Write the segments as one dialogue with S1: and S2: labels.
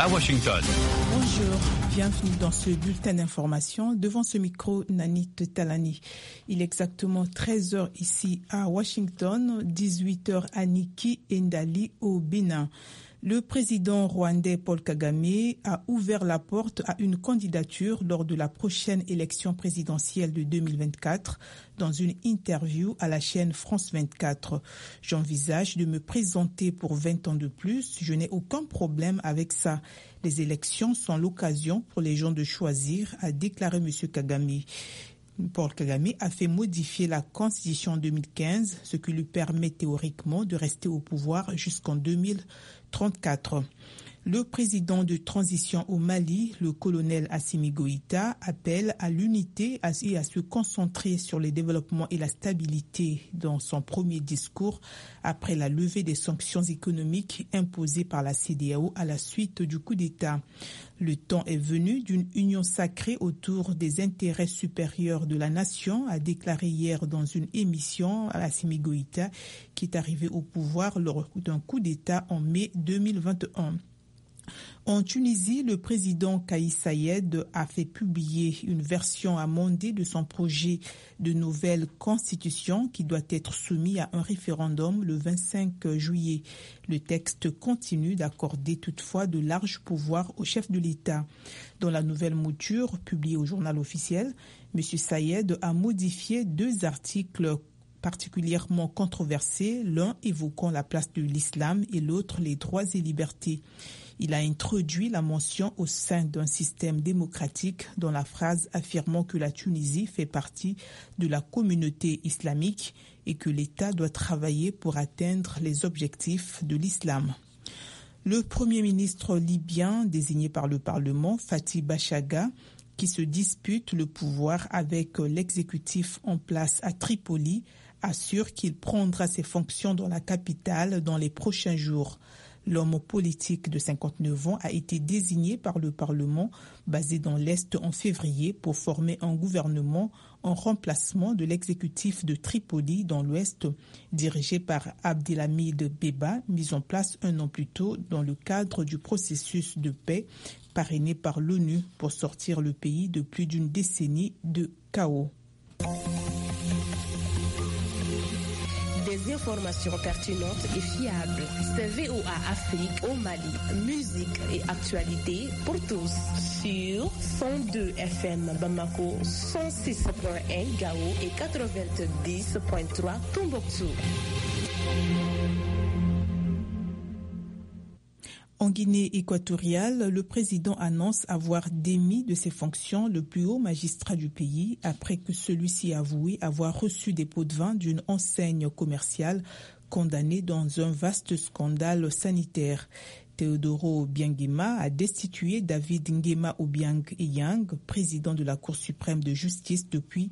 S1: à Washington.
S2: Bonjour, bienvenue dans ce bulletin d'information. Devant ce micro, Nanit Talani. Il est exactement 13h ici à Washington, 18h à Niki et Ndali au Bénin. Le président rwandais Paul Kagame a ouvert la porte à une candidature lors de la prochaine élection présidentielle de 2024 dans une interview à la chaîne France 24. J'envisage de me présenter pour 20 ans de plus. Je n'ai aucun problème avec ça. Les élections sont l'occasion pour les gens de choisir, a déclaré M. Kagame. Paul Kagame a fait modifier la Constitution en 2015, ce qui lui permet théoriquement de rester au pouvoir jusqu'en 2034. Le président de transition au Mali, le colonel Assimi Goïta, appelle à l'unité et à se concentrer sur le développement et la stabilité dans son premier discours après la levée des sanctions économiques imposées par la CEDEAO à la suite du coup d'État. Le temps est venu d'une union sacrée autour des intérêts supérieurs de la nation, a déclaré hier dans une émission Assimi Goïta, qui est arrivé au pouvoir lors d'un coup d'État en mai 2021. En Tunisie, le président Kais Saied a fait publier une version amendée de son projet de nouvelle constitution qui doit être soumis à un référendum le 25 juillet. Le texte continue d'accorder toutefois de larges pouvoirs au chef de l'État. Dans la nouvelle mouture publiée au journal officiel, M. Saied a modifié 2 articles particulièrement controversés, l'un évoquant la place de l'islam et l'autre les droits et libertés. Il a introduit la mention au sein d'un système démocratique dans la phrase affirmant que la Tunisie fait partie de la communauté islamique et que l'État doit travailler pour atteindre les objectifs de l'islam. Le Premier ministre libyen désigné par le Parlement, Fathi Bashagha, qui se dispute le pouvoir avec l'exécutif en place à Tripoli, assure qu'il prendra ses fonctions dans la capitale dans les prochains jours. L'homme politique de 59 ans a été désigné par le Parlement basé dans l'Est en février pour former un gouvernement en remplacement de l'exécutif de Tripoli dans l'Ouest dirigé par Abdelhamid Beba, mis en place un an plus tôt dans le cadre du processus de paix parrainé par l'ONU pour sortir le pays de plus d'une décennie de chaos.
S3: Des informations pertinentes et fiables. C'est VOA Afrique au Mali. Musique et actualité pour tous. Sur 102 FM Bamako, 106.1 Gao et 90.3 Tombouctou.
S2: En Guinée équatoriale, le président annonce avoir démis de ses fonctions le plus haut magistrat du pays après que celui-ci a avoué avoir reçu des pots de vin d'une enseigne commerciale condamnée dans un vaste scandale sanitaire. Teodoro Obiang-Nguema a destitué David Nguema Obiang-Eyang, président de la Cour suprême de justice depuis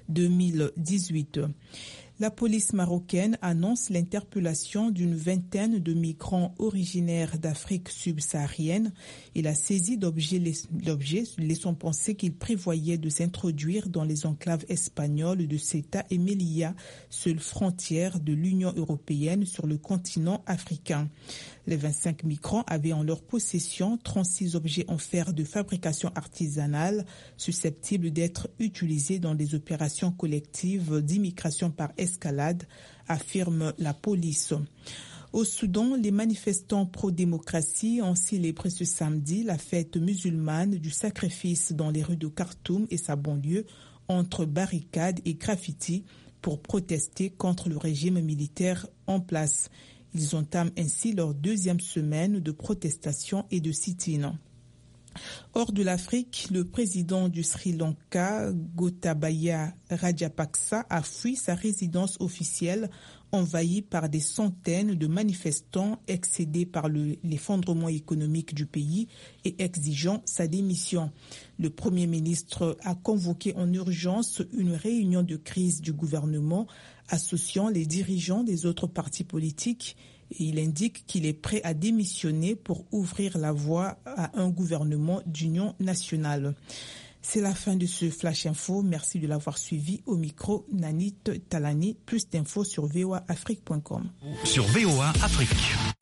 S2: 2018. La police marocaine annonce l'interpellation d'une vingtaine de migrants originaires d'Afrique subsaharienne et la saisie d'objets laissant penser qu'ils prévoyaient de s'introduire dans les enclaves espagnoles de Ceuta et Melilla, seule frontière de l'Union européenne sur le continent africain. Les 25 migrants avaient en leur possession 36 objets en fer de fabrication artisanale susceptibles d'être utilisés dans des opérations collectives d'immigration par escalade, affirme la police. Au Soudan, les manifestants pro-démocratie ont célébré ce samedi la fête musulmane du sacrifice dans les rues de Khartoum et sa banlieue entre barricades et graffitis pour protester contre le régime militaire en place. Ils entament ainsi leur 2e semaine de protestation et de sit-in. Hors de l'Afrique, le président du Sri Lanka, Gotabaya Rajapaksa, a fui sa résidence officielle envahie par des centaines de manifestants excédés par l'effondrement économique du pays et exigeant sa démission. Le Premier ministre a convoqué en urgence une réunion de crise du gouvernement associant les dirigeants des autres partis politiques et il indique qu'il est prêt à démissionner pour ouvrir la voie à un gouvernement d'union nationale. C'est la fin de ce Flash Info. Merci de l'avoir suivi. Au micro, Nanit Talani. Plus d'infos sur voaafrique.com.
S1: Sur VOA Afrique.